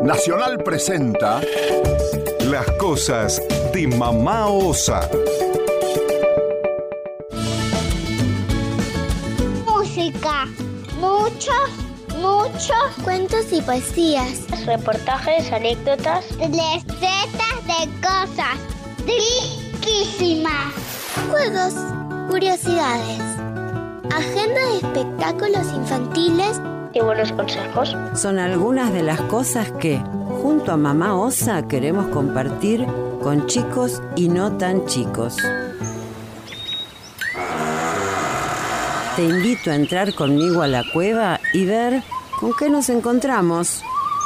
Nacional presenta Las cosas de Mamá Osa. Música, muchos cuentos y poesías, reportajes, anécdotas, recetas de cosas riquísimas, juegos, curiosidades, agenda de espectáculos infantiles y buenos consejos. Son algunas de las cosas que, junto a Mamá Osa, queremos compartir con chicos y no tan chicos. Te invito a entrar conmigo a la cueva y ver con qué nos encontramos.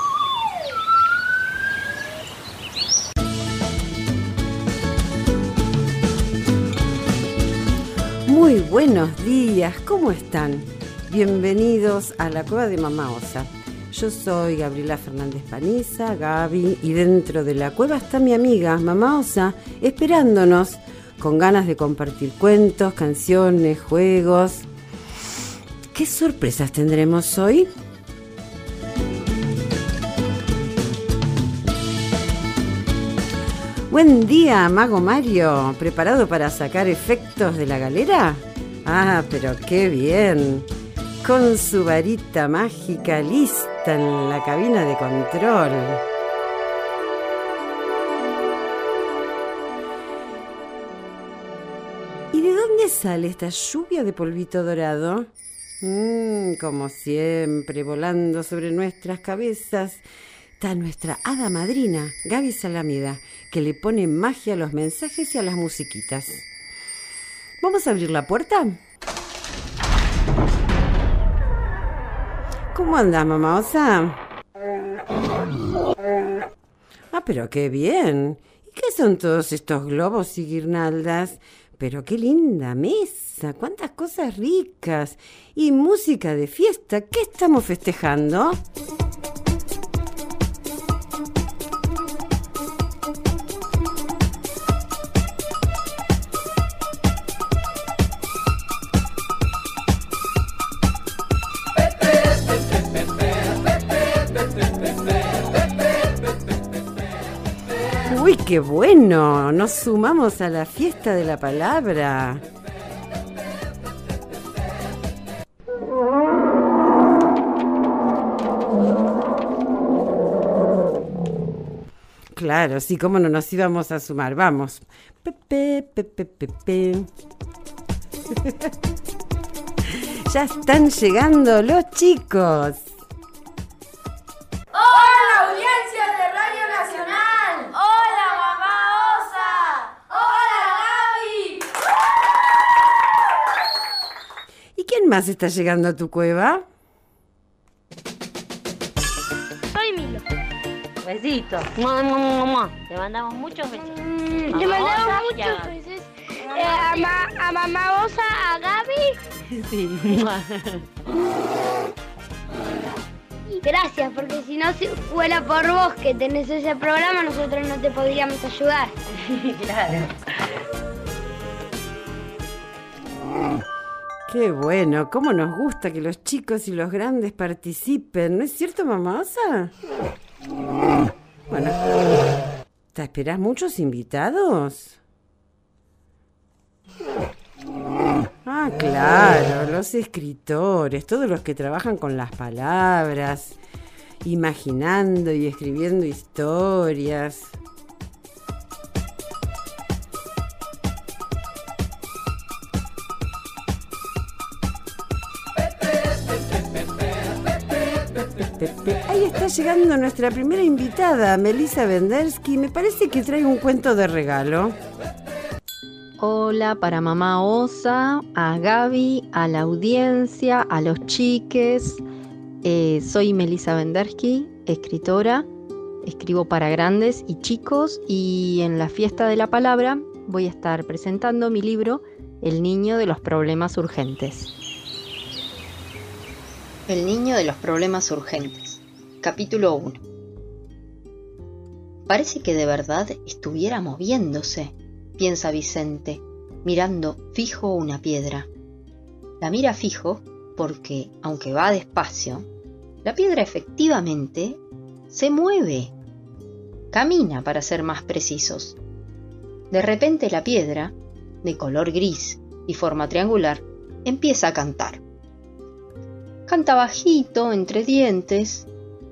Muy buenos días, ¿cómo están? Bienvenidos a la cueva de Mamá Osa. Yo soy Gabriela Fernández Paniza, Gaby, y dentro de la cueva está mi amiga Mamá Osa, esperándonos, con ganas de compartir cuentos, canciones, juegos. ¿Qué sorpresas tendremos hoy? Buen día, Mago Mario. ¿Preparado para sacar efectos de la galera? Ah, pero qué bien. Con su varita mágica lista en la cabina de control. ¿Y de dónde sale esta lluvia de polvito dorado? Como siempre, volando sobre nuestras cabezas, está nuestra hada madrina, Gaby Salameda, que le pone magia a los mensajes y a las musiquitas. ¿Vamos a abrir la puerta? ¿Cómo andás, Mamá Osa? Ah, pero qué bien. ¿Y qué son todos estos globos y guirnaldas? Pero qué linda mesa, cuántas cosas ricas. Y música de fiesta. ¿Qué estamos festejando? ¡Uy, qué bueno! Nos sumamos a la fiesta de la palabra. Claro, sí, cómo no nos íbamos a sumar. Vamos. Ya están llegando los chicos. ¡Hola, audiencia de Radio Nacional! ¡Hola, Mamá Osa! ¡Hola, Gaby! ¿Y quién más está llegando a tu cueva? Soy Milo. Besitos. Te mandamos muchos besos. Le mandamos muchos besos a Mamá Osa, a Gaby. Sí. Y gracias, porque si no fuera por vos que tenés ese programa, nosotros no te podríamos ayudar. Claro. Qué bueno, cómo nos gusta que los chicos y los grandes participen, ¿no es cierto, Mamá Osa? Bueno, ¿te esperás muchos invitados? Ah, claro, los escritores, todos los que trabajan con las palabras, imaginando y escribiendo historias. Ahí está llegando nuestra primera invitada, Melissa Vendersky. Me parece que trae un cuento de regalo. Hola para Mamá Osa, a Gaby, a la audiencia, a los chiques. Soy Melissa Vendersky, escritora. Escribo para grandes y chicos y en la fiesta de la palabra voy a estar presentando mi libro El niño de los problemas urgentes. El niño de los problemas urgentes. Capítulo 1. Parece que de verdad estuviera moviéndose, piensa Vicente, mirando fijo una piedra. La mira fijo porque, aunque va despacio, la piedra efectivamente se mueve. Camina, para ser más precisos. De repente la piedra, de color gris y forma triangular, empieza a cantar. Canta bajito, entre dientes.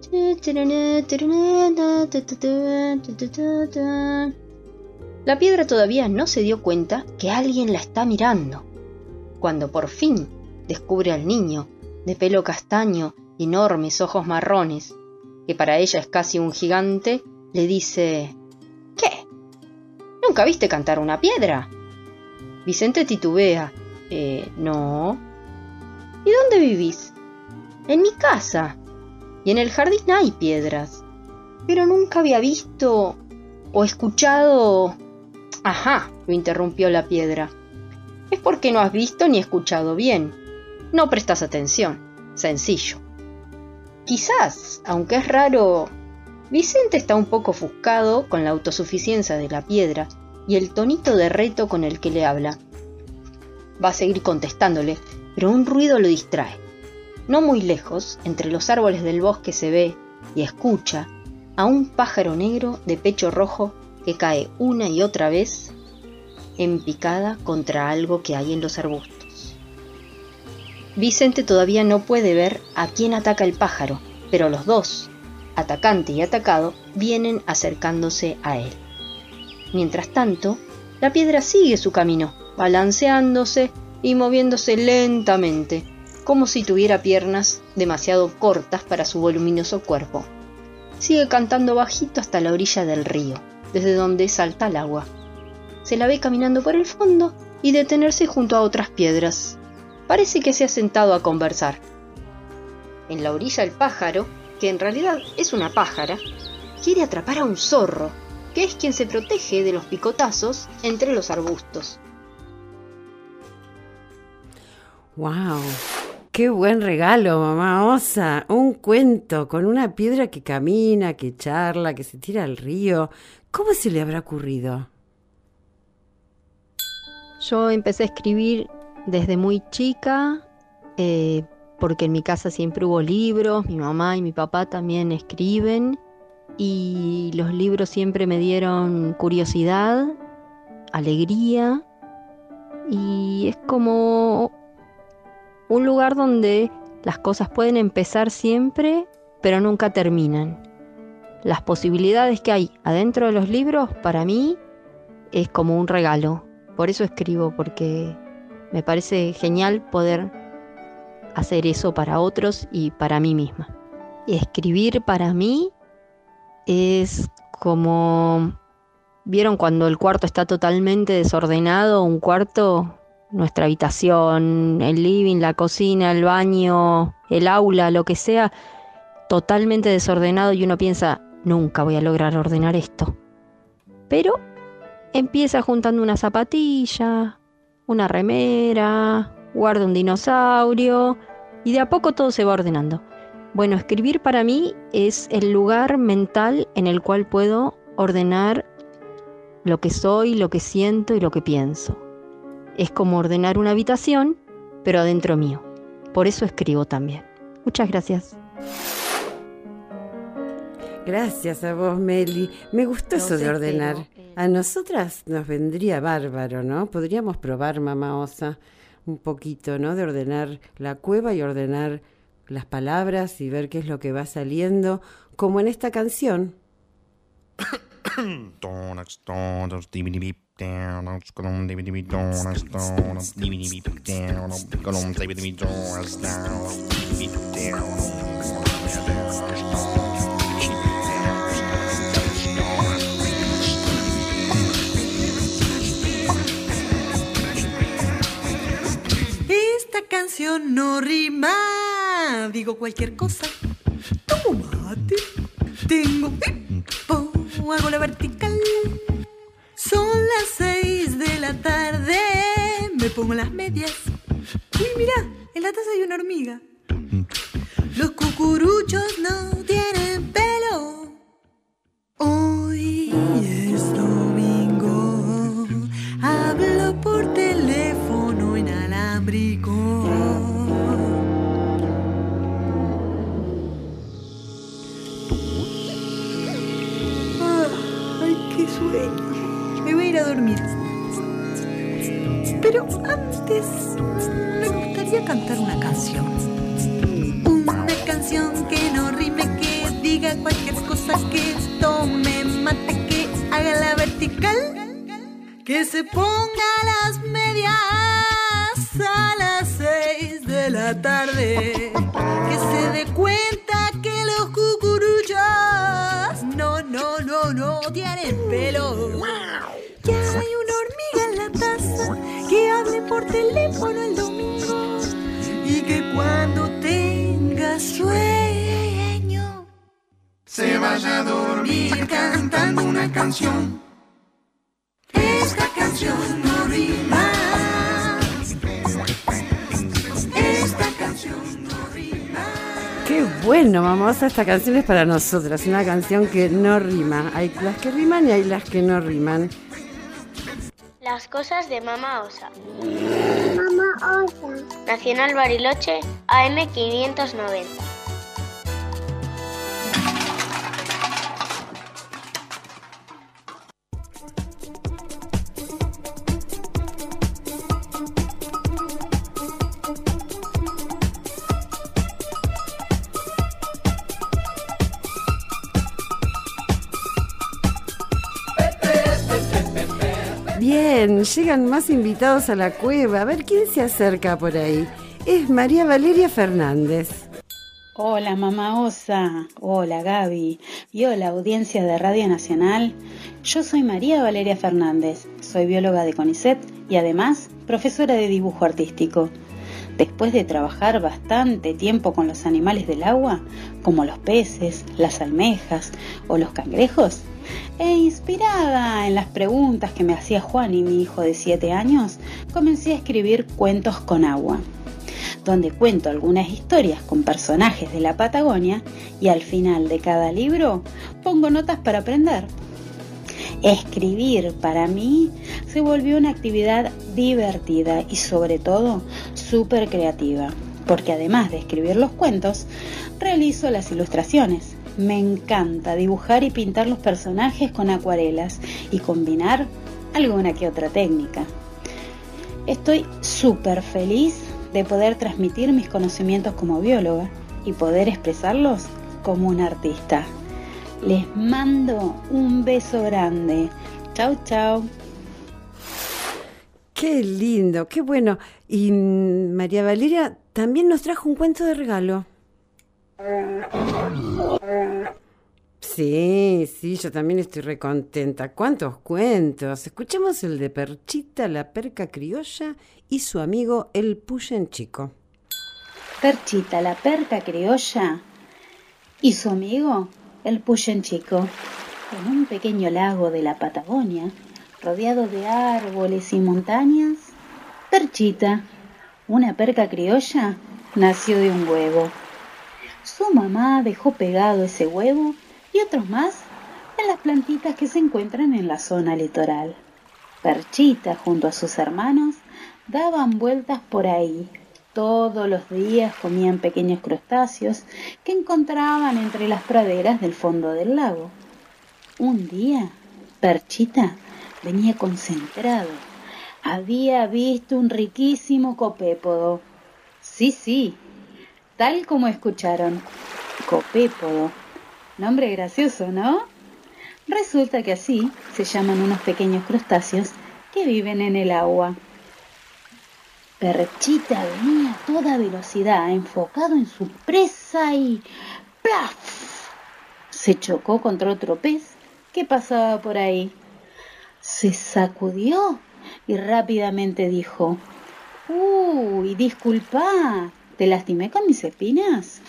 La piedra todavía no se dio cuenta que alguien la está mirando. Cuando por fin descubre al niño, de pelo castaño y enormes ojos marrones, que para ella es casi un gigante, le dice: ¿Qué? ¿Nunca viste cantar una piedra? Vicente titubea: no. ¿Y dónde vivís? En mi casa. Y en el jardín hay piedras. Pero nunca había visto o escuchado... Ajá, lo interrumpió la piedra. Es porque no has visto ni escuchado bien. No prestas atención. Sencillo. Quizás, aunque es raro, Vicente está un poco ofuscado con la autosuficiencia de la piedra y el tonito de reto con el que le habla. Va a seguir contestándole, pero un ruido lo distrae. No muy lejos, entre los árboles del bosque, se ve y escucha a un pájaro negro de pecho rojo que cae una y otra vez en picada contra algo que hay en los arbustos. Vicente todavía no puede ver a quién ataca el pájaro, pero los dos, atacante y atacado, vienen acercándose a él. Mientras tanto, la piedra sigue su camino, balanceándose y moviéndose lentamente, como si tuviera piernas demasiado cortas para su voluminoso cuerpo. Sigue cantando bajito hasta la orilla del río, desde donde salta el agua. Se la ve caminando por el fondo y detenerse junto a otras piedras. Parece que se ha sentado a conversar. En la orilla el pájaro, que en realidad es una pájara, quiere atrapar a un zorro, que es quien se protege de los picotazos entre los arbustos. ¡Wow! ¡Qué buen regalo, mamá osa! Un cuento con una piedra que camina, que charla, que se tira al río. ¿Cómo se le habrá ocurrido? Yo empecé a escribir desde muy chica, porque en mi casa siempre hubo libros, mi mamá y mi papá también escriben, y los libros siempre me dieron curiosidad, alegría, y es como un lugar donde las cosas pueden empezar siempre, pero nunca terminan. Las posibilidades que hay adentro de los libros, para mí, es como un regalo. Por eso escribo, porque me parece genial poder hacer eso para otros y para mí misma. Y escribir para mí es como... ¿Vieron cuando el cuarto está totalmente desordenado? Un cuarto, nuestra habitación, el living, la cocina, el baño, el aula, lo que sea, totalmente desordenado, y uno piensa, nunca voy a lograr ordenar esto. Pero empieza juntando una zapatilla, una remera, guarda un dinosaurio, y de a poco todo se va ordenando. Bueno, escribir para mí es el lugar mental en el cual puedo ordenar lo que soy, lo que siento y lo que pienso. Es como ordenar una habitación, pero adentro mío. Por eso escribo también. Muchas gracias. Gracias a vos, Meli. Me gustó eso de ordenar. A nosotras nos vendría bárbaro, ¿no? Podríamos probar, mamá osa, un poquito, ¿no? De ordenar la cueva y ordenar las palabras y ver qué es lo que va saliendo, como en esta canción. Esta canción no rima, digo cualquier cosa. Tomo mate, tengo hipo, hago la vertical. Son las 6 de la tarde, me pongo las medias. Uy, mira, en la taza hay una hormiga. Los cucuruchos no tienen pelo. Hoy es domingo, hablo por teléfono inalámbrico. sueño. Me voy a ir a dormir. Pero antes me gustaría cantar una canción. Una canción que no rime, que diga cualquier cosa, que tome mate, que haga la vertical, que se ponga las medias a las 6 de la tarde, que se dé cuenta que los cucuruchos no tienen pelo. Que hay una hormiga en la taza, que hable por teléfono el domingo y que cuando tenga sueño se vaya a dormir cantando una canción. Esta canción no rima. Esta canción no rima. Qué bueno, Mamaosa, esta canción es para nosotras, una canción que no rima. Hay las que riman y hay las que no riman. Las cosas de Mamá Osa. Mamá Osa. Nacional Bariloche, AM 590. Bien, llegan más invitados a la cueva. A ver quién se acerca por ahí. Es María Valeria Fernández. Hola Mamá Osa, hola Gaby y hola audiencia de Radio Nacional. Yo soy María Valeria Fernández, soy bióloga de CONICET y además profesora de dibujo artístico. Después de trabajar bastante tiempo con los animales del agua, como los peces, las almejas o los cangrejos, e inspirada en las preguntas que me hacía Juan y mi hijo de 7 años, comencé a escribir cuentos con agua, donde cuento algunas historias con personajes de la Patagonia y al final de cada libro pongo notas para aprender. Escribir para mí se volvió una actividad divertida y sobre todo súper creativa, porque además de escribir los cuentos, realizo las ilustraciones. Me encanta dibujar y pintar los personajes con acuarelas y combinar alguna que otra técnica. Estoy súper feliz de poder transmitir mis conocimientos como bióloga y poder expresarlos como una artista. Les mando un beso grande. Chau, chau. Qué lindo, qué bueno. Y María Valeria también nos trajo un cuento de regalo. Sí, yo también estoy recontenta. ¿Cuántos cuentos? Escuchemos el de Perchita, la perca criolla y su amigo el puyen chico. Perchita, la perca criolla y su amigo el puyen chico. En un pequeño lago de la Patagonia, rodeado de árboles y montañas, Perchita, una perca criolla, nació de un huevo. Su mamá dejó pegado ese huevo y otros más en las plantitas que se encuentran en la zona litoral. Perchita, junto a sus hermanos, daban vueltas por ahí. Todos los días comían pequeños crustáceos que encontraban entre las praderas del fondo del lago. Un día, Perchita venía concentrado. Había visto un riquísimo copépodo. Sí, tal como escucharon, copépodo. Nombre gracioso, ¿no? Resulta que así se llaman unos pequeños crustáceos que viven en el agua. Perchita venía a toda velocidad, enfocado en su presa y ¡plaf! Se chocó contra otro pez que pasaba por ahí. Se sacudió y rápidamente dijo: ¡Uy, disculpa! ¿Te lastimé con mis espinas?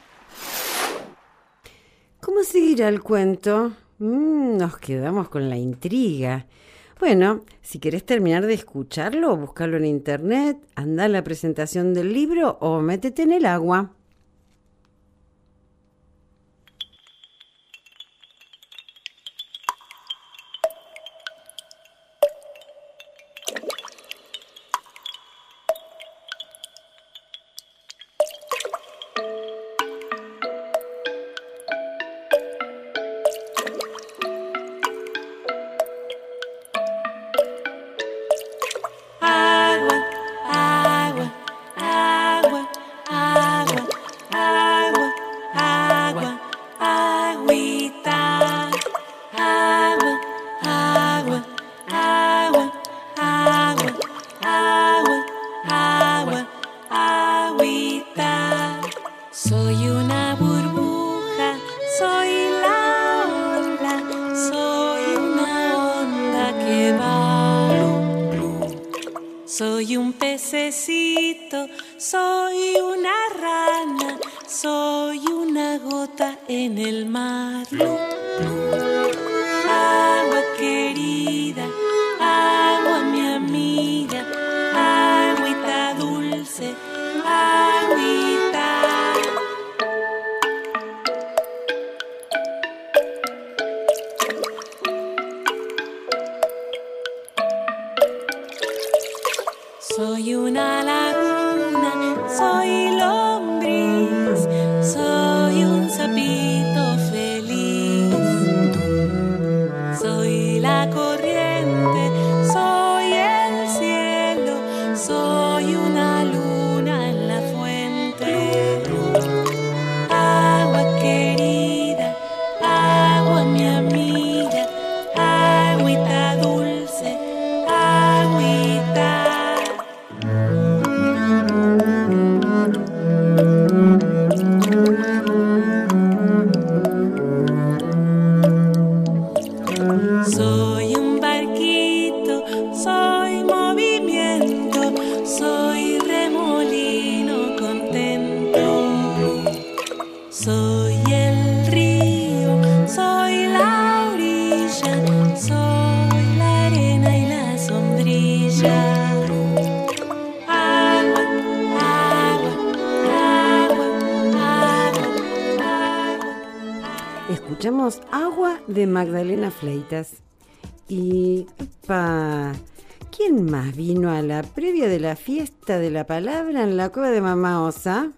¿Cómo seguirá el cuento? Nos quedamos con la intriga. Bueno, si querés terminar de escucharlo o buscarlo en internet, anda a la presentación del libro o métete en el agua. Soy un pececito, soy una rana, soy una gota en el mar. Agua querida, agua mi amiga, agüita dulce, agüita. Soy una laguna, soy lombriz, soy un sapito feliz. Soy la corriente, soy el cielo, soy una luna en la fuente. Agua querida, agua mi amiga, agüita dulce, agüita. Soy un barquito, soy movimiento, soy remolino contento. Soy el río, soy la orilla, soy la arena y la sombrilla. Agua, agua, agua, agua, agua. Escuchamos Agua de Magdalena Fleitas. Y, ¿quién más vino a la previa de la fiesta de la palabra en la cueva de Mamá Osa?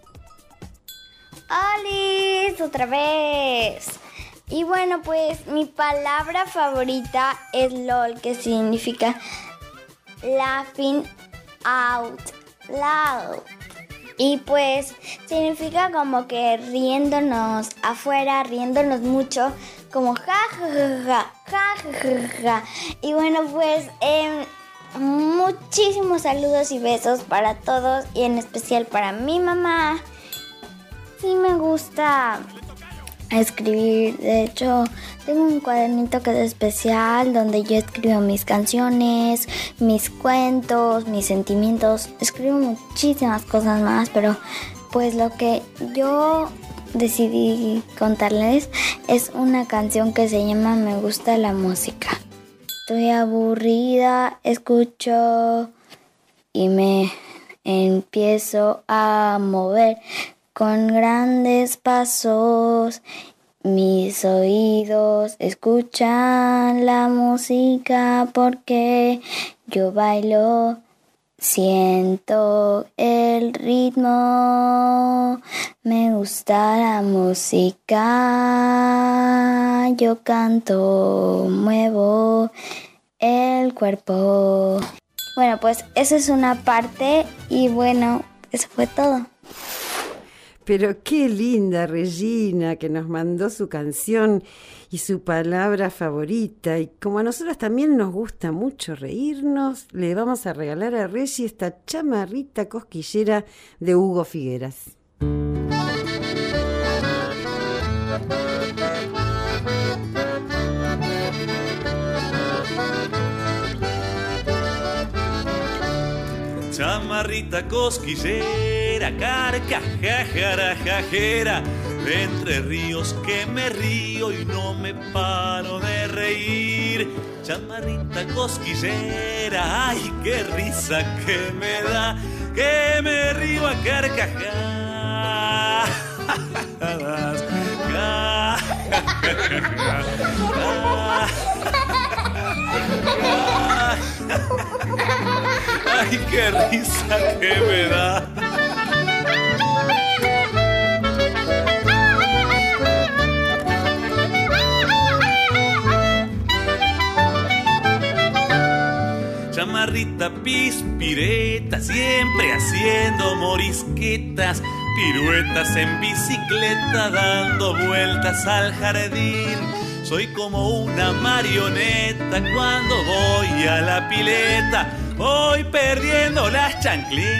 ¡Hola! Otra vez. Y bueno, pues mi palabra favorita es LOL, que significa laughing out loud. Y pues significa como que riéndonos afuera, riéndonos mucho, como ja, ja, ja, ja, ja, ja, ja. Y bueno, pues muchísimos saludos y besos para todos y en especial para mi mamá. Sí me gusta escribir, de hecho tengo un cuadernito que es especial donde yo escribo mis canciones, mis cuentos, mis sentimientos, escribo muchísimas cosas más, pero pues lo que yo decidí contarles es una canción que se llama Me gusta la música. Estoy aburrida, escucho y me empiezo a mover con grandes pasos. Mis oídos escuchan la música porque yo bailo, siento el ritmo. Me gusta la música, yo canto, muevo el cuerpo. Bueno, pues esa es una parte y bueno, eso fue todo. Pero qué linda Regina, que nos mandó su canción y su palabra favorita. Y como a nosotros también nos gusta mucho reírnos, le vamos a regalar a Regi esta chamarrita cosquillera de Hugo Figueras. Chamarrita cosquillera, carcajajarajajera, de Entre Ríos que me río y no me paro de reír. Chamarrita cosquillera, ay, qué risa que me da, que me río a carcajadas. Ay, qué risa que me da. Chamarrita pispireta, siempre haciendo morisquetas, piruetas en bicicleta, dando vueltas al jardín. Soy como una marioneta cuando voy a la pileta, voy perdiendo las chancletas.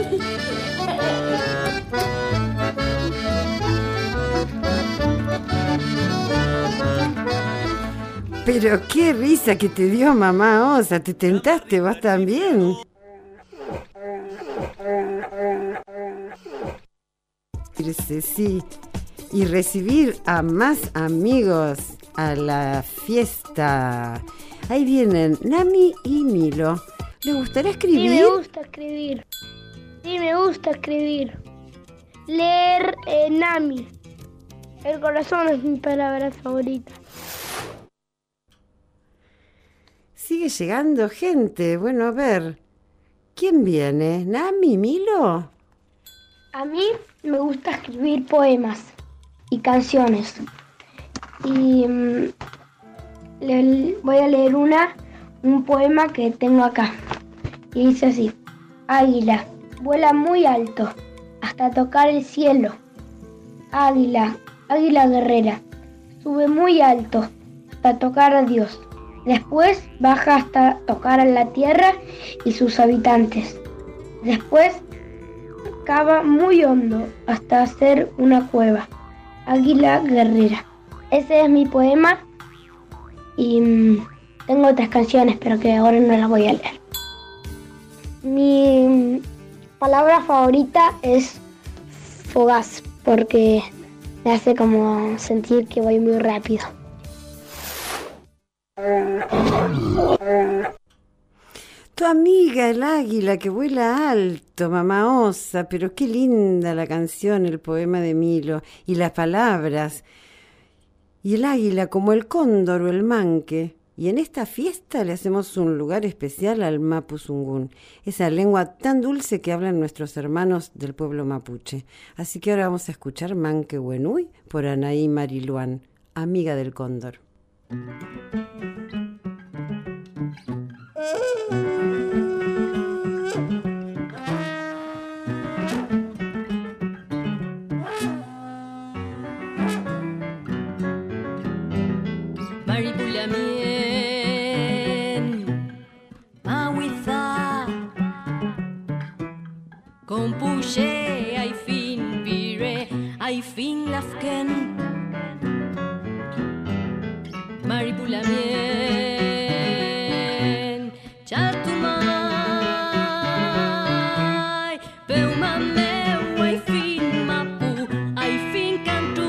Pero qué risa que te dio mamá Osa, te tentaste vos también. Sí, y recibir a más amigos a la fiesta. Ahí vienen Nami y Milo. ¿Les gustaría escribir? Sí, me gusta escribir. Sí, me gusta escribir. Leer Nami. El corazón es mi palabra favorita. Sigue llegando gente. Bueno, a ver. ¿Quién viene? ¿Nami, Milo? A mí me gusta escribir poemas y canciones. Y voy a leer un poema que tengo acá. Y dice así: Águila, vuela muy alto hasta tocar el cielo. Águila, águila guerrera, sube muy alto hasta tocar a Dios. Después baja hasta tocar a la tierra y sus habitantes. Después cava muy hondo hasta hacer una cueva. Águila guerrera. Ese es mi poema y tengo otras canciones, pero que ahora no las voy a leer. Mi palabra favorita es fogaz, porque me hace como sentir que voy muy rápido. Tu amiga, el águila que vuela alto, mamá Osa, pero qué linda la canción, el poema de Milo, y las palabras. Y el águila como el cóndor o el manque. Y en esta fiesta le hacemos un lugar especial al mapuzungún, esa lengua tan dulce que hablan nuestros hermanos del pueblo mapuche. Así que ahora vamos a escuchar Manque Huenuy por Anaí Mariluán, amiga del cóndor. Compushe ai fin vire ai fin lafken maripulamien chatumai peumameu ai fin mapu ai fin cantu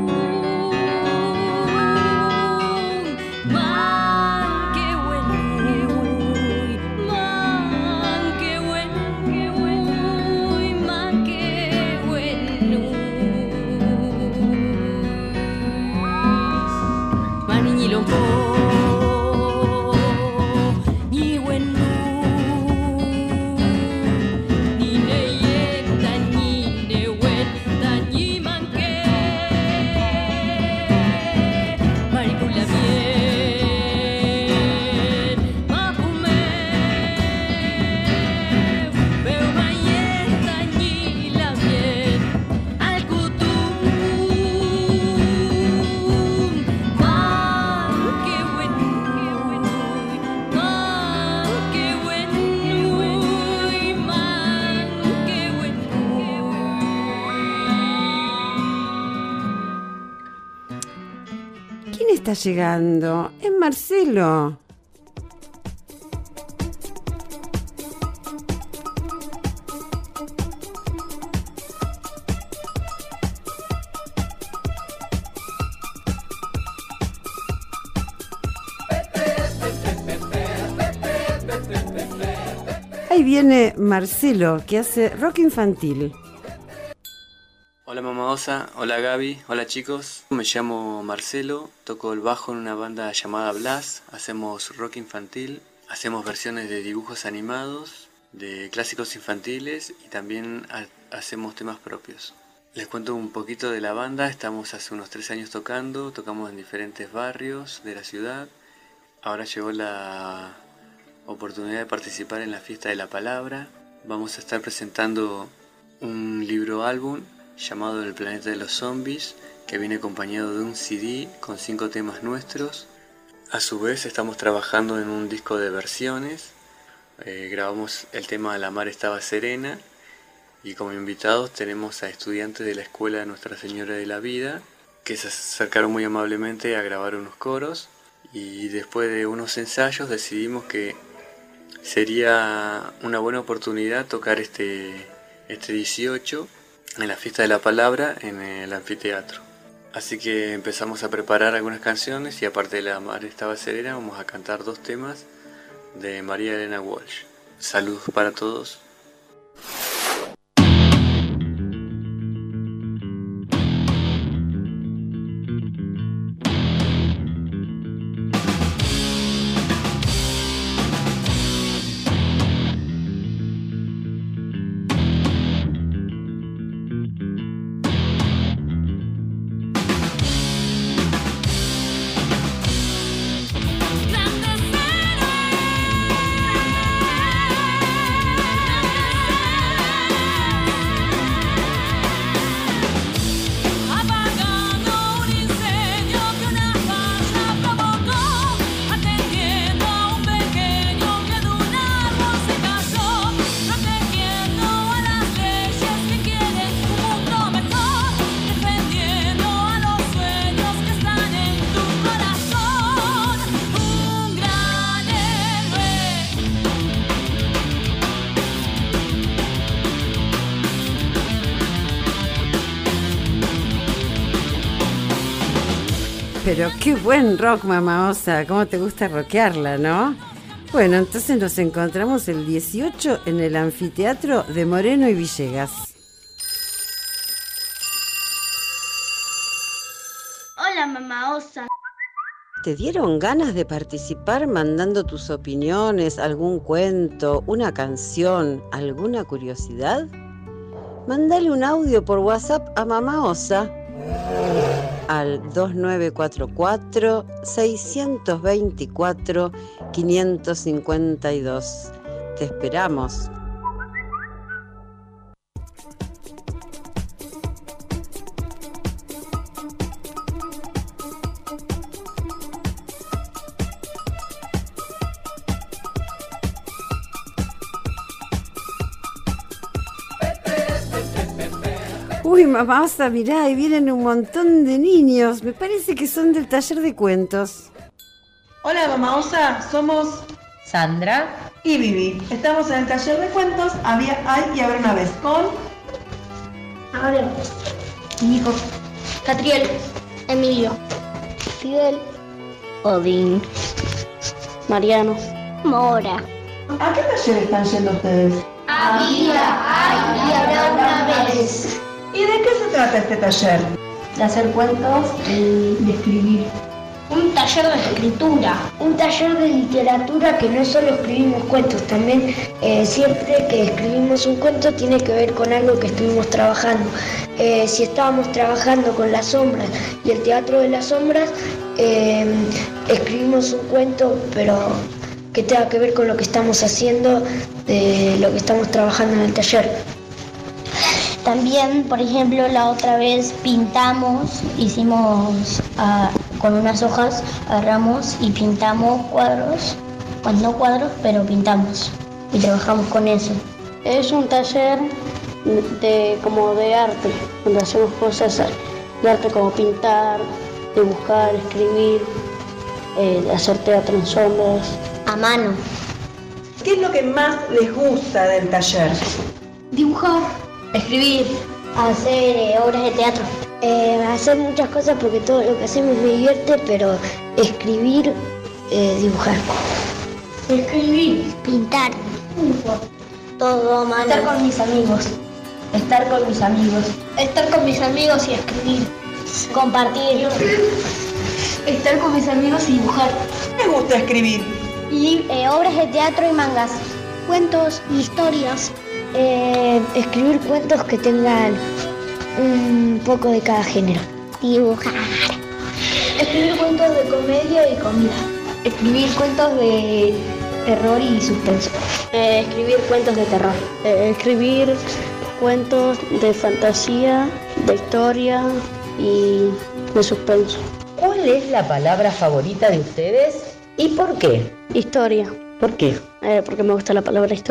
Está llegando, es Marcelo. Ahí viene Marcelo, que hace rock infantil. Hola mamá Osa, hola Gaby, hola chicos. Me llamo Marcelo, toco el bajo en una banda llamada Blas, hacemos rock infantil, hacemos versiones de dibujos animados, de clásicos infantiles y también hacemos temas propios. Les cuento un poquito de la banda, estamos hace unos 3 años tocamos en diferentes barrios de la ciudad. Ahora llegó la oportunidad de participar en la Fiesta de la Palabra. Vamos a estar presentando un libro álbum llamado El Planeta de los Zombies, que viene acompañado de un CD con 5 temas nuestros. A su vez estamos trabajando en un disco de versiones. Grabamos el tema La Mar Estaba Serena Y como invitados tenemos a estudiantes de la Escuela Nuestra Señora de la Vida, que se acercaron muy amablemente a grabar unos coros, y después de unos ensayos decidimos que sería una buena oportunidad tocar este 18 en la Fiesta de la Palabra en el anfiteatro. Así que empezamos a preparar algunas canciones y aparte de La Mar Estaba Serena vamos a cantar 2 temas de María Elena Walsh. Saludos para todos. Pero qué buen rock, mamá Osa. Cómo te gusta rockearla, ¿no? Bueno, entonces nos encontramos el 18 en el anfiteatro de Moreno y Villegas. Hola, mamá Osa. ¿Te dieron ganas de participar mandando tus opiniones, algún cuento, una canción, alguna curiosidad? Mándale un audio por WhatsApp a mamá Osa al 2944-624-552. Te esperamos. Uy, mamá Osa, mirá, ahí vienen un montón de niños. Me parece que son del taller de cuentos. Hola, mamá Osa, somos Sandra y Vivi. Estamos en el taller de cuentos Había, hay y habrá una vez con... Ahora, Nico, Catriel, Emilio, Fidel, Odín, Mariano, Mora. ¿A qué taller están yendo ustedes? Había, hay y habrá una vez. ¿Y de qué se trata este taller? De hacer cuentos y de escribir. Un taller de escritura. Un taller de literatura que no solo escribimos cuentos, también siempre que escribimos un cuento tiene que ver con algo que estuvimos trabajando. Si estábamos trabajando con las sombras y el teatro de las sombras, escribimos un cuento, pero que tenga que ver con lo que estamos haciendo, de lo que estamos trabajando en el taller. También, por ejemplo, la otra vez pintamos, hicimos con unas hojas, agarramos y pintamos cuadros, bueno, no cuadros, pero pintamos y trabajamos con eso. Es un taller como de arte, donde hacemos cosas de arte como pintar, dibujar, escribir, hacer teatro en sombras, a mano. ¿Qué es lo que más les gusta del taller? Dibujar, escribir, hacer obras de teatro, hacer muchas cosas porque todo lo que hacemos me divierte, pero escribir, dibujar. Escribir, pintar, todo a mano. Estar con mis amigos. Estar con mis amigos. Estar con mis amigos y escribir. Compartir. Estar con mis amigos y dibujar. ¿Qué les gusta escribir? Y obras de teatro y mangas. Cuentos y historias. Escribir cuentos que tengan un poco de cada género. Dibujar. Escribir cuentos de comedia y comida. Escribir cuentos de terror y suspenso. Escribir cuentos de terror. Escribir cuentos de fantasía, de historia y de suspenso. ¿Cuál es la palabra favorita de ustedes y por qué? Historia. ¿Por qué? Porque me gusta la palabra historia.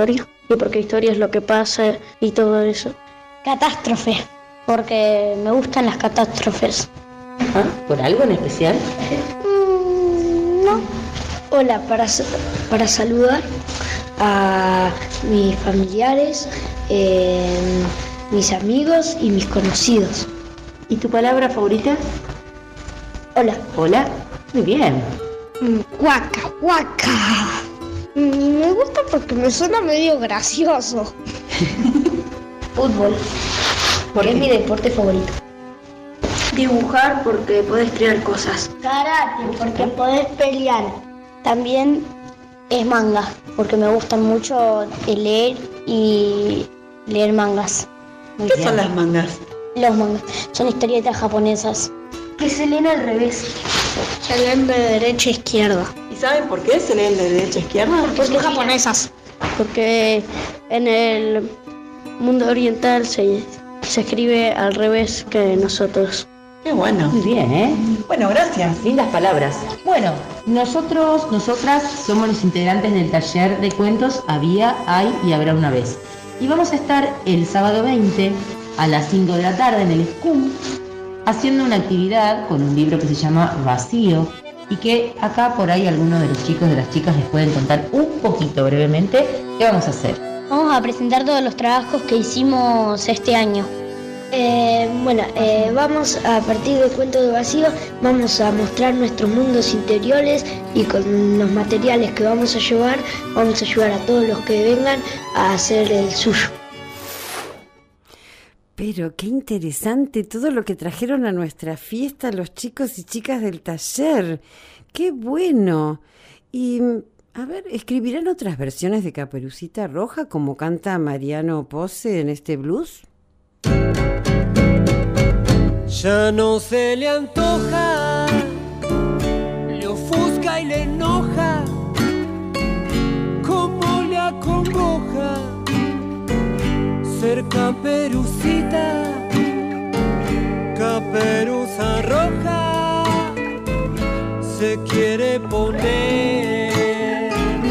y porque historia es lo que pasa y todo eso. Catástrofe, porque me gustan las catástrofes. ¿Ah? ¿Por algo en especial? No. Hola, para saludar a mis familiares, mis amigos y mis conocidos. ¿Y tu palabra favorita? Hola. Hola. Muy bien. Guaca, guaca. Me gusta porque me suena medio gracioso. Fútbol, porque es mi deporte favorito. Dibujar porque podés crear cosas. Karate, porque podés pelear. También es manga, porque me gusta mucho leer y leer mangas. ¿Qué son las mangas? Los mangas son historietas japonesas. Que se leen al revés. Se leen de derecha a izquierda. ¿Y saben por qué se leen de derecha a izquierda? Porque son japonesas. Porque en el mundo oriental se escribe al revés que nosotros. Qué bueno. Muy bien, ¿eh? Bueno, gracias. Lindas palabras. Bueno, nosotras somos los integrantes del taller de cuentos Había, Hay y Habrá una vez. Y vamos a estar el sábado 20 a las 5 de la tarde en el SCUM haciendo una actividad con un libro que se llama Vacío y que acá por ahí algunos de los chicos, de las chicas les pueden contar un poquito brevemente qué vamos a hacer. Vamos a presentar todos los trabajos que hicimos este año. Vamos a partir del cuento de Vacío, vamos a mostrar nuestros mundos interiores y con los materiales que vamos a llevar, vamos a ayudar a todos los que vengan a hacer el suyo. Pero qué interesante todo lo que trajeron a nuestra fiesta los chicos y chicas del taller. ¡Qué bueno! Y, a ver, ¿escribirán otras versiones de Caperucita Roja como canta Mariano Pose en este blues? Ya no se le antoja, le ofusca y le enoja, como le acongoja ser Caperucita, Caperuza Roja, se quiere poner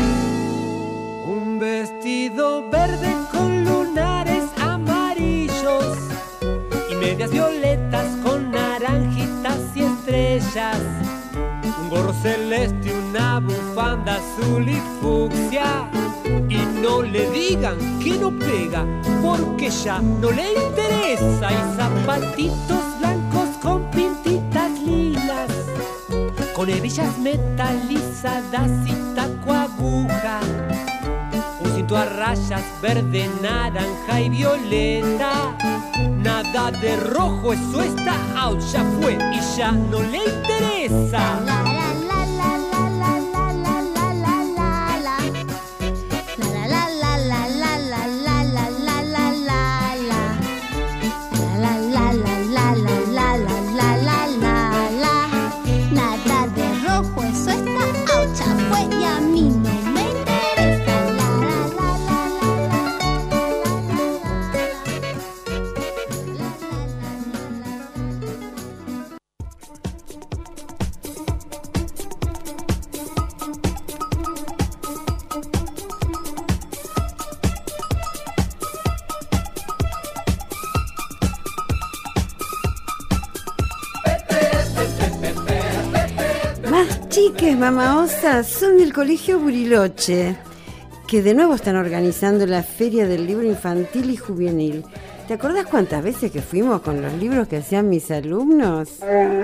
un vestido verde con lunares amarillos y medias violetas con naranjitas y estrellas, un gorro celeste, una bufanda azul y fucsia. Y no le digan que no pega, porque ya no le interesa. Y zapatitos blancos con pintitas lilas, con hebillas metalizadas y taco aguja, un cinto a rayas verde, naranja y violeta. Nada de rojo, eso está out, ya fue y ya no le interesa. Chiques, mamaosas, son del Colegio Buriloche, que de nuevo están organizando la Feria del Libro Infantil y Juvenil. ¿Te acordás cuántas veces que fuimos con los libros que hacían mis alumnos?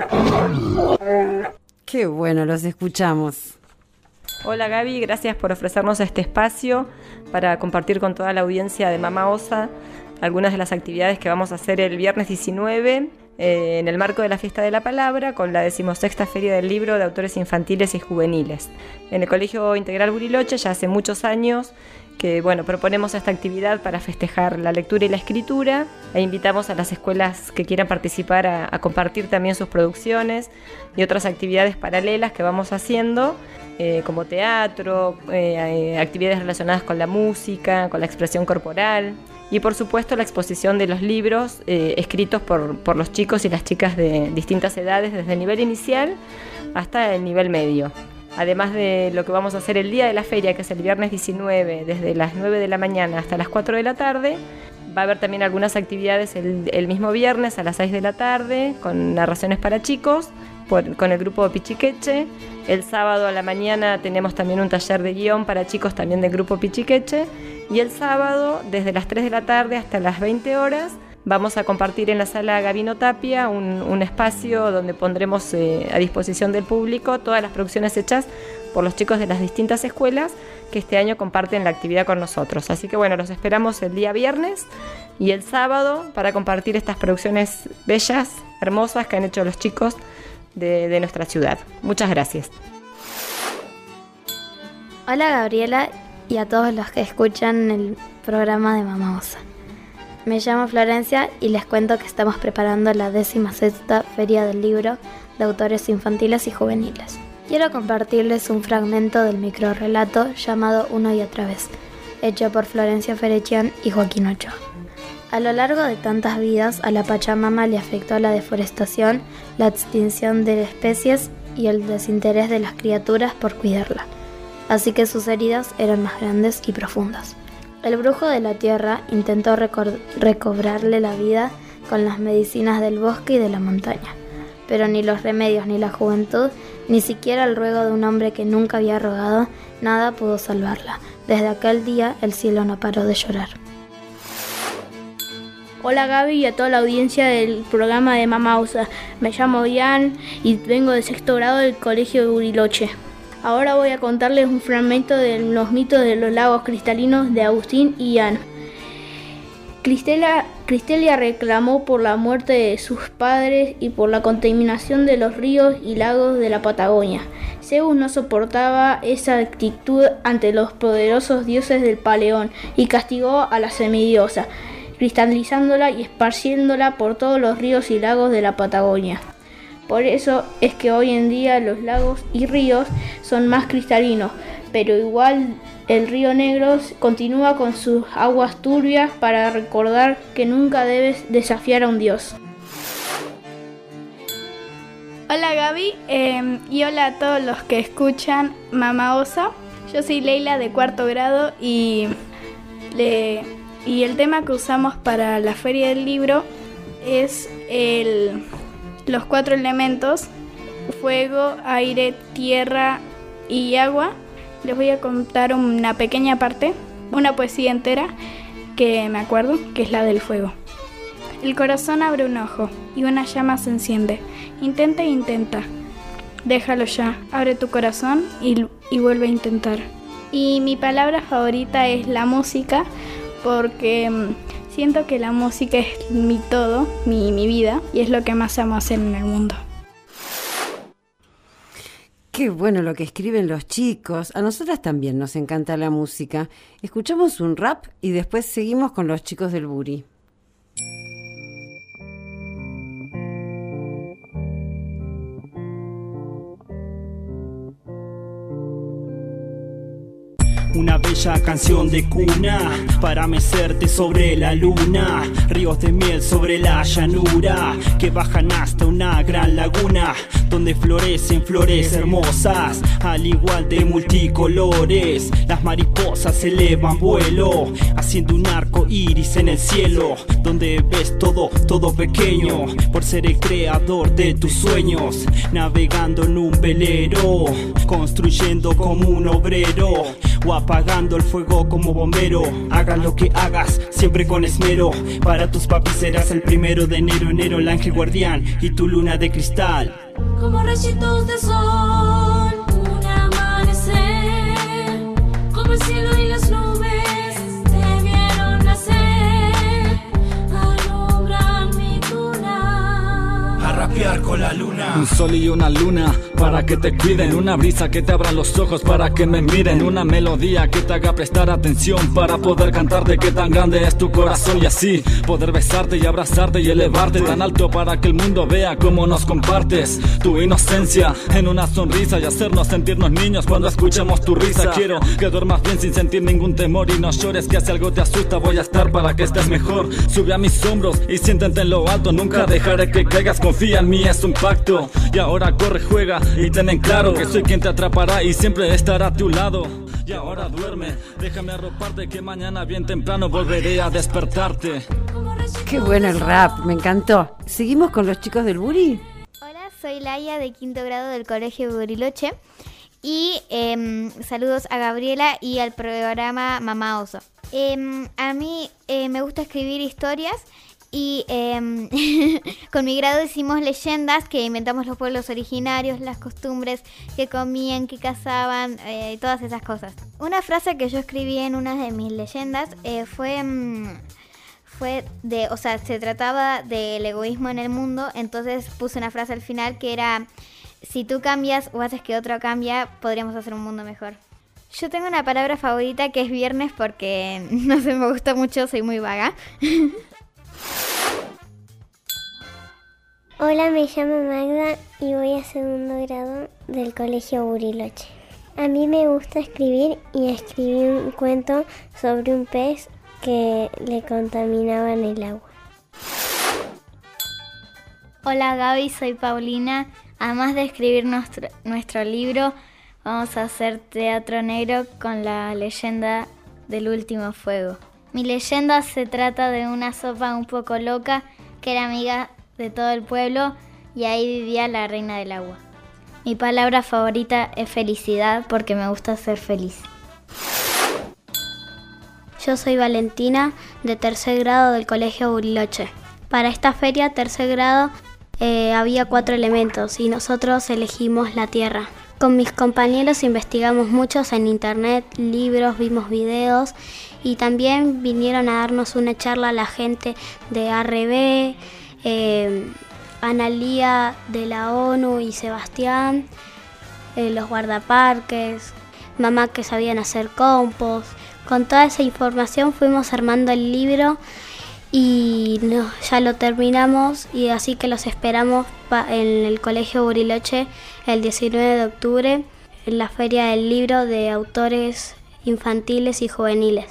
Qué bueno, los escuchamos. Hola Gaby, gracias por ofrecernos este espacio para compartir con toda la audiencia de Mamá Osa algunas de las actividades que vamos a hacer el viernes 19 en el marco de la Fiesta de la Palabra con la 16ª Feria del Libro de Autores Infantiles y Juveniles. En el Colegio Integral Buriloche ya hace muchos años que proponemos esta actividad para festejar la lectura y la escritura e invitamos a las escuelas que quieran participar a compartir también sus producciones y otras actividades paralelas que vamos haciendo como teatro, actividades relacionadas con la música, con la expresión corporal y por supuesto la exposición de los libros escritos por los chicos y las chicas de distintas edades desde el nivel inicial hasta el nivel medio. además de lo que vamos a hacer el día de la feria, que es el viernes 19, desde las 9 de la mañana hasta las 4 de la tarde, va a haber también algunas actividades el mismo viernes a las 6 de la tarde, con narraciones para chicos, con el grupo Pichiqueche. El sábado a la mañana tenemos también un taller de guión para chicos también del grupo Pichiqueche. Y el sábado, desde las 3 de la tarde hasta las 20 horas, vamos a compartir en la sala Gabino Tapia un espacio donde pondremos a disposición del público todas las producciones hechas por los chicos de las distintas escuelas que este año comparten la actividad con nosotros. Así que bueno, los esperamos el día viernes y el sábado para compartir estas producciones bellas, hermosas que han hecho los chicos de nuestra ciudad. Muchas gracias. Hola Gabriela y a todos los que escuchan el programa de Mamá Osa. Me llamo Florencia y les cuento que estamos preparando la 16ª Feria del Libro de Autores Infantiles y Juveniles. Quiero compartirles un fragmento del microrrelato llamado Una y otra vez, hecho por Florencia Ferechian y Joaquín Ochoa. A lo largo de tantas vidas, a la Pachamama le afectó la deforestación, la extinción de especies y el desinterés de las criaturas por cuidarla. Así que sus heridas eran más grandes y profundas. El brujo de la tierra intentó recobrarle la vida con las medicinas del bosque y de la montaña, pero ni los remedios ni la juventud, ni siquiera el ruego de un hombre que nunca había rogado, nada pudo salvarla. Desde aquel día el cielo no paró de llorar. Hola Gaby y a toda la audiencia del programa de Mamá Osa. Me llamo Ian y vengo de 6º grado del colegio de Buriloche. Ahora voy a contarles un fragmento de los mitos de los lagos cristalinos de Agustín y Ian. Cristelia reclamó por la muerte de sus padres y por la contaminación de los ríos y lagos de la Patagonia. Zeus no soportaba esa actitud ante los poderosos dioses del Paleón y castigó a la semidiosa, cristalizándola y esparciéndola por todos los ríos y lagos de la Patagonia. Por eso es que hoy en día los lagos y ríos son más cristalinos, pero igual el río Negro continúa con sus aguas turbias para recordar que nunca debes desafiar a un dios. Hola Gaby y hola a todos los que escuchan Mamá Osa. Yo soy Leila de 4º grado y el tema que usamos para la Feria del Libro es los 4 elementos: fuego, aire, tierra y agua. Les voy a contar una pequeña parte, una poesía entera que me acuerdo, que es la del fuego. El corazón abre un ojo y una llama se enciende. Intenta e intenta. Déjalo ya, abre tu corazón y vuelve a intentar. Y mi palabra favorita es la música, porque siento que la música es mi todo, mi vida, y es lo que más amo hacer en el mundo. Qué bueno lo que escriben los chicos. A nosotras también nos encanta la música. Escuchamos un rap y después seguimos con los chicos del Buri. Una bella canción de cuna para mecerte sobre la luna, ríos de miel sobre la llanura que bajan hasta una gran laguna donde florecen flores hermosas al igual de multicolores. Las mariposas elevan vuelo haciendo un arco iris en el cielo donde ves todo pequeño por ser el creador de tus sueños, navegando en un velero, construyendo como un obrero o apagando el fuego como bombero. Hagas lo que hagas, siempre con esmero. Para tus papis serás el 1 de enero, el ángel guardián y tu luna de cristal. Como rayitos de sol, un amanecer, como el cielo y las nubes te vieron nacer, alumbran mi cuna. A rapear con la luna. Un sol y una luna para que te cuiden, una brisa que te abra los ojos para que me miren, una melodía que te haga prestar atención para poder cantarte qué tan grande es tu corazón y así poder besarte y abrazarte y elevarte tan alto para que el mundo vea cómo nos compartes tu inocencia en una sonrisa y hacernos sentirnos niños cuando escuchemos tu risa. Quiero que duermas bien sin sentir ningún temor y no llores, que si algo te asusta voy a estar para que estés mejor. Sube a mis hombros y siéntete en lo alto, nunca dejaré que caigas, confía en mí, es un pacto. Y ahora corre, juega Y ten en claro que soy quien te atrapará y siempre estará a tu lado. Y ahora duerme, déjame arroparte que mañana bien temprano volveré a despertarte. Qué bueno el rap, me encantó. ¿Seguimos con los chicos del Buri? Hola, soy Laia de 5º grado del Colegio Buriloche y saludos a Gabriela y al programa Mamá Oso. A mí me gusta escribir historias y con mi grado hicimos leyendas que inventamos los pueblos originarios, las costumbres que comían, que cazaban, todas esas cosas. Una frase que yo escribí en una de mis leyendas se trataba del egoísmo en el mundo, entonces puse una frase al final que era: si tú cambias o haces que otro cambie, podríamos hacer un mundo mejor. Yo tengo una palabra favorita que es viernes porque, no sé, me gusta mucho, soy muy vaga. Hola, me llamo Magda y voy a 2º grado del Colegio Buriloche. A mí me gusta escribir y escribí un cuento sobre un pez que le contaminaban el agua. Hola Gaby, soy Paulina. Además de escribir nuestro libro, vamos a hacer teatro negro con la leyenda del último fuego. Mi leyenda se trata de una sopa un poco loca que era amiga de todo el pueblo y ahí vivía la reina del agua. Mi palabra favorita es felicidad porque me gusta ser feliz. Yo soy Valentina, de 3er grado del Colegio Buriloche. Para esta feria 3er grado había 4 elementos y nosotros elegimos la tierra. Con mis compañeros investigamos muchos en internet, libros, vimos videos y también vinieron a darnos una charla la gente de ARB, Analía de la ONU y Sebastián, los guardaparques, mamá que sabían hacer compost. Con toda esa información fuimos armando el libro y ya lo terminamos, y así que los esperamos en el Colegio Buriloche el 19 de octubre en la Feria del Libro de Autores Infantiles y Juveniles.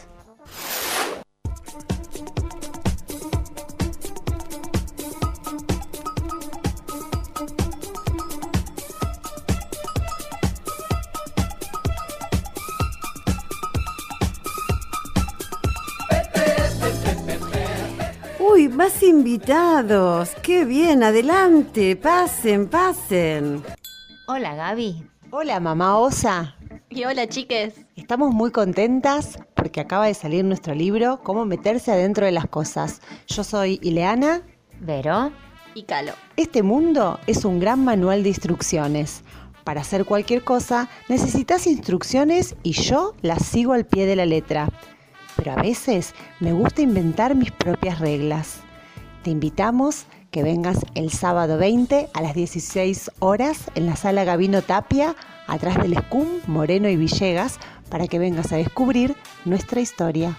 Uy, más invitados. Qué bien, adelante, pasen. Hola Gaby. Hola mamá Osa. Y hola chiques. Estamos muy contentas porque acaba de salir nuestro libro Cómo meterse adentro de las cosas. Yo soy Ileana, Vero y Calo. Este mundo es un gran manual de instrucciones. Para hacer cualquier cosa necesitas instrucciones y yo las sigo al pie de la letra. Pero a veces me gusta inventar mis propias reglas. Te invitamos que vengas el sábado 20 a las 16 horas en la sala Gabino Tapia, atrás del SCUM Moreno y Villegas, para que vengas a descubrir nuestra historia.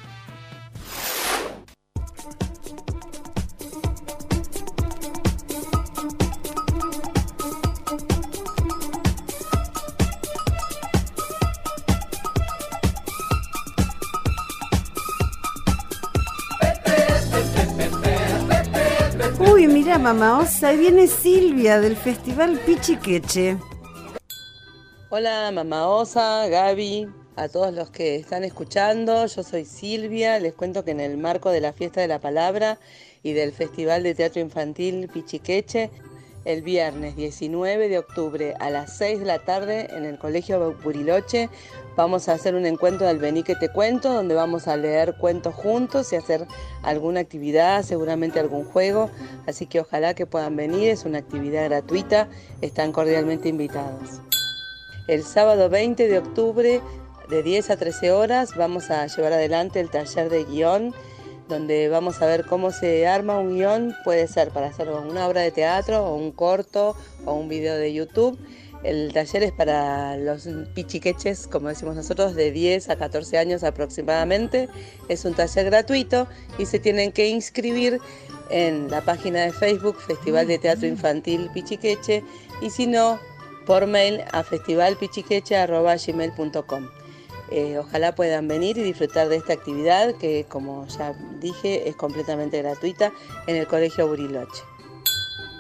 Uy, mira mamá Osa, ahí viene Silvia del Festival Pichiqueche. Hola mamá Osa, Gaby, a todos los que están escuchando, yo soy Silvia, les cuento que en el marco de la Fiesta de la Palabra y del Festival de Teatro Infantil Pichiqueche, el viernes 19 de octubre a las 6 de la tarde en el Colegio Buriloche vamos a hacer un encuentro del Vení que te cuento, donde vamos a leer cuentos juntos y hacer alguna actividad, seguramente algún juego, así que ojalá que puedan venir, es una actividad gratuita, están cordialmente invitados. El sábado 20 de octubre de 10 a 13 horas vamos a llevar adelante el taller de guión, donde vamos a ver cómo se arma un guión, puede ser para hacer una obra de teatro o un corto o un video de YouTube. El taller es para los pichiqueches, como decimos nosotros, de 10 a 14 años aproximadamente. Es un taller gratuito y se tienen que inscribir en la página de Facebook Festival de Teatro Infantil Pichiqueche y si no, por mail a festivalpichiqueche@gmail.com. Ojalá puedan venir y disfrutar de esta actividad que, como ya dije, es completamente gratuita en el Colegio Buriloche.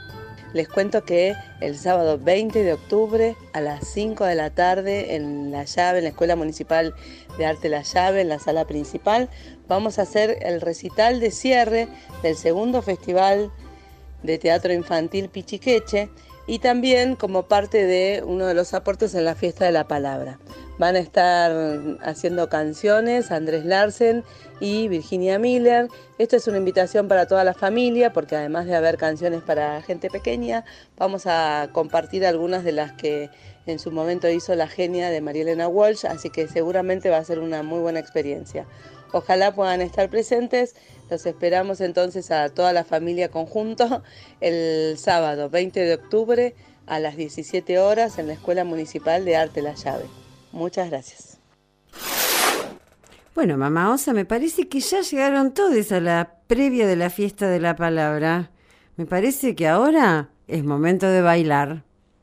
Les cuento que el sábado 20 de octubre a las 5 de la tarde en La Llave, en la Escuela Municipal de Arte La Llave, en la sala principal, vamos a hacer el recital de cierre del segundo Festival de Teatro Infantil Pichiqueche y también como parte de uno de los aportes en la Fiesta de la Palabra. Van a estar haciendo canciones Andrés Larsen y Virginia Miller. Esto es una invitación para toda la familia porque además de haber canciones para gente pequeña, vamos a compartir algunas de las que en su momento hizo la genia de María Elena Walsh, así que seguramente va a ser una muy buena experiencia. Ojalá puedan estar presentes. Los esperamos entonces a toda la familia conjunto el sábado 20 de octubre a las 17 horas en la Escuela Municipal de Arte La Llave. Muchas gracias. Bueno, mamá Osa, me parece que ya llegaron todos a la previa de la Fiesta de la Palabra. Me parece que ahora es momento de bailar.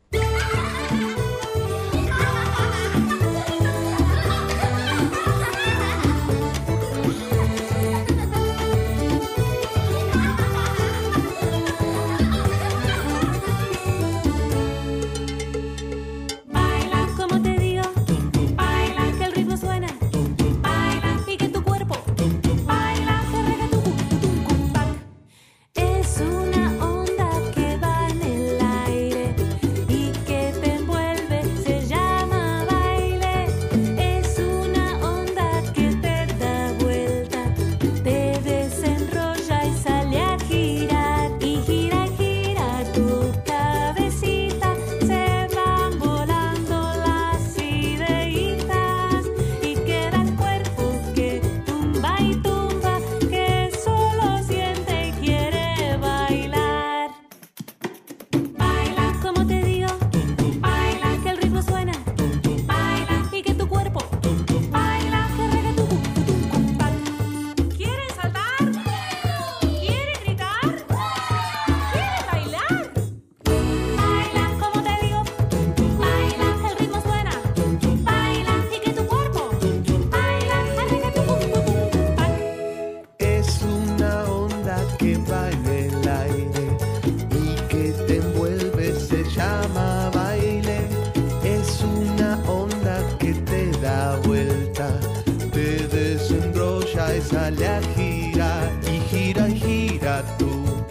Sale a girar y gira tu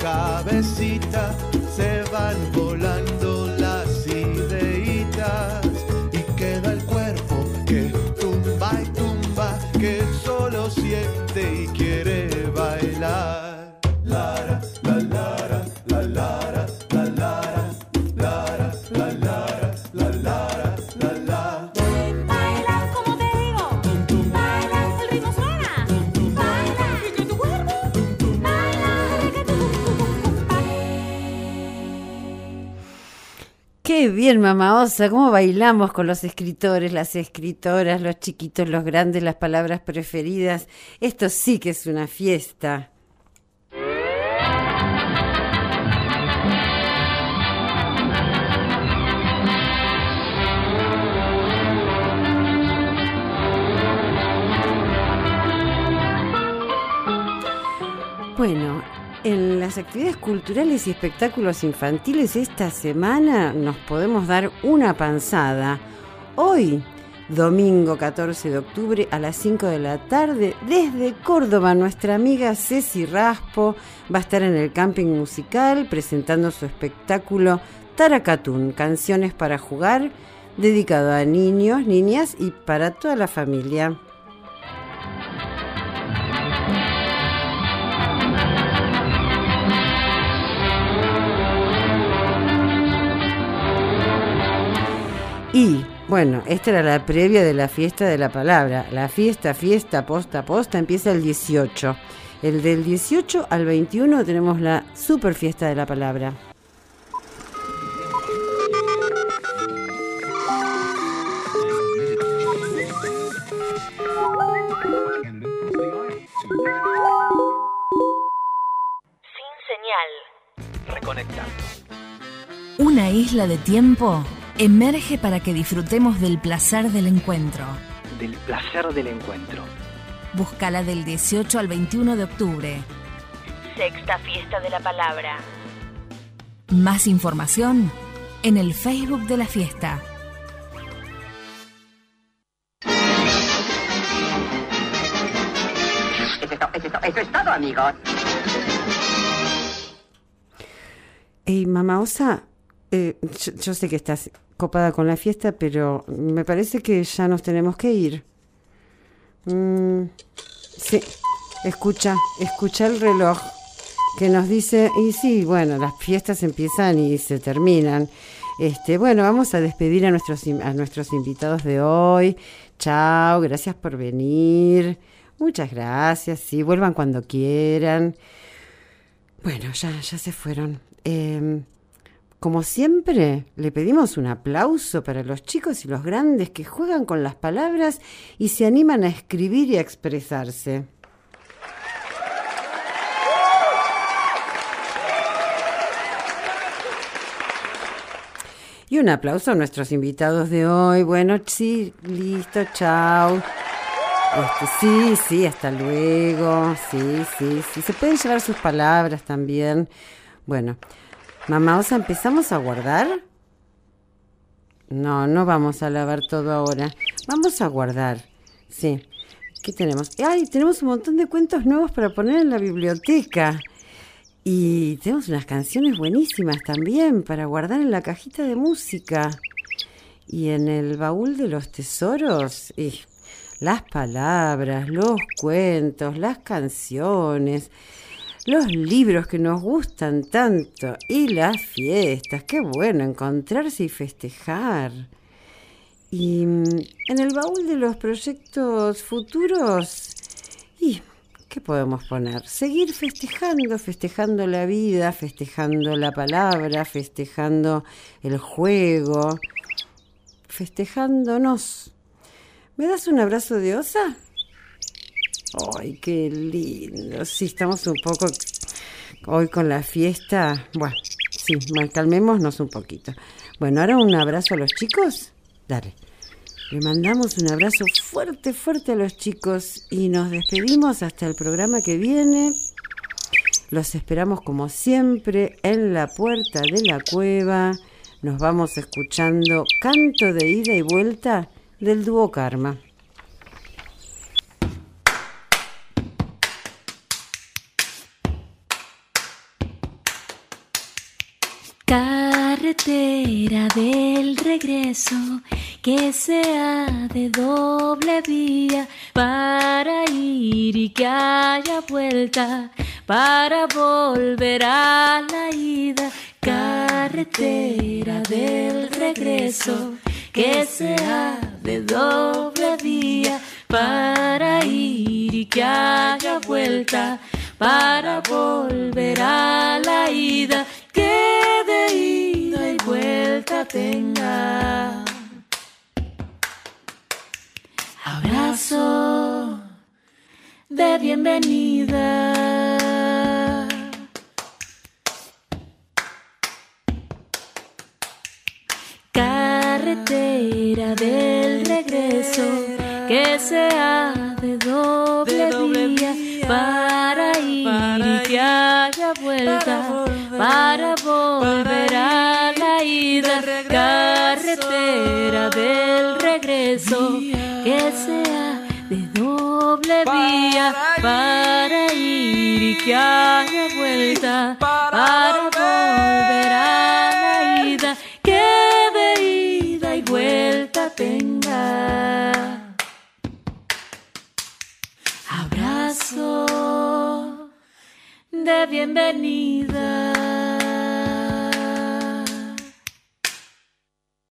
cabecita, se van volando las ideitas y queda el cuerpo que tumba y tumba, que solo siente y quiere bailar. Lara, la lara, la lara, la lara, lara, la lara, la lara, la lara. Qué bien, mamá Osa, cómo bailamos con los escritores, las escritoras, los chiquitos, los grandes, las palabras preferidas. Esto sí que es una fiesta. Bueno, en las actividades culturales y espectáculos infantiles esta semana nos podemos dar una panzada. Hoy, domingo 14 de octubre a las 5 de la tarde, desde Córdoba, nuestra amiga Ceci Raspo va a estar en el camping musical presentando su espectáculo Taracatún, canciones para jugar, dedicado a niños, niñas y para toda la familia. Y, bueno, esta era la previa de la Fiesta de la Palabra. La fiesta, posta, empieza el 18. El del 18 al 21 tenemos la Super Fiesta de la Palabra. Sin señal. Reconectando. Una isla de tiempo emerge para que disfrutemos del placer del encuentro. Del placer del encuentro. Búscala del 18 al 21 de octubre. Sexta Fiesta de la Palabra. Más información en el Facebook de la fiesta. Eso es todo, amigos. Hey, mamá Osa, yo sé que estás copada con la fiesta, pero me parece que ya nos tenemos que ir. Sí, escucha el reloj que nos dice, y sí, bueno, las fiestas empiezan y se terminan. Bueno, vamos a despedir a nuestros invitados de hoy. Chao, gracias por venir. Muchas gracias, sí, vuelvan cuando quieran. Bueno, ya se fueron. Como siempre, le pedimos un aplauso para los chicos y los grandes que juegan con las palabras y se animan a escribir y a expresarse. Y un aplauso a nuestros invitados de hoy. Bueno, sí, listo, chao. Sí, hasta luego. Sí. Se pueden llevar sus palabras también. Bueno, mamá Osa, ¿empezamos a guardar? No vamos a lavar todo ahora. Vamos a guardar. Sí. ¿Qué tenemos? ¡Ay! Tenemos un montón de cuentos nuevos para poner en la biblioteca. Y tenemos unas canciones buenísimas también para guardar en la cajita de música. Y en el baúl de los tesoros, las palabras, los cuentos, las canciones, los libros que nos gustan tanto y las fiestas. Qué bueno encontrarse y festejar. Y en el baúl de los proyectos futuros, ¿qué podemos poner? Seguir festejando la vida, festejando la palabra, festejando el juego, festejándonos. ¿Me das un abrazo de osa? ¡Ay, qué lindo! Sí, estamos un poco hoy con la fiesta. Bueno, sí, calmémonos un poquito. Bueno, ahora un abrazo a los chicos. Dale. Le mandamos un abrazo fuerte a los chicos y nos despedimos hasta el programa que viene. Los esperamos como siempre en la puerta de la cueva. Nos vamos escuchando Canto de ida y vuelta del dúo Karma. Carretera del regreso, que sea de doble vía, para ir y que haya vuelta, para volver a la ida. Carretera del regreso, que sea de doble vía, para ir y que haya vuelta, para volver a la ida. Que de ida y vuelta tenga. Abrazo de bienvenida. Carretera del regreso, que sea de doble vía, para ir y que haya vuelta, para volver a la ida. Carretera del regreso, que sea de doble vía, para ir y que haya vuelta, para volver a la ida. Que de ida y vuelta tenga. Abrazo de bienvenida.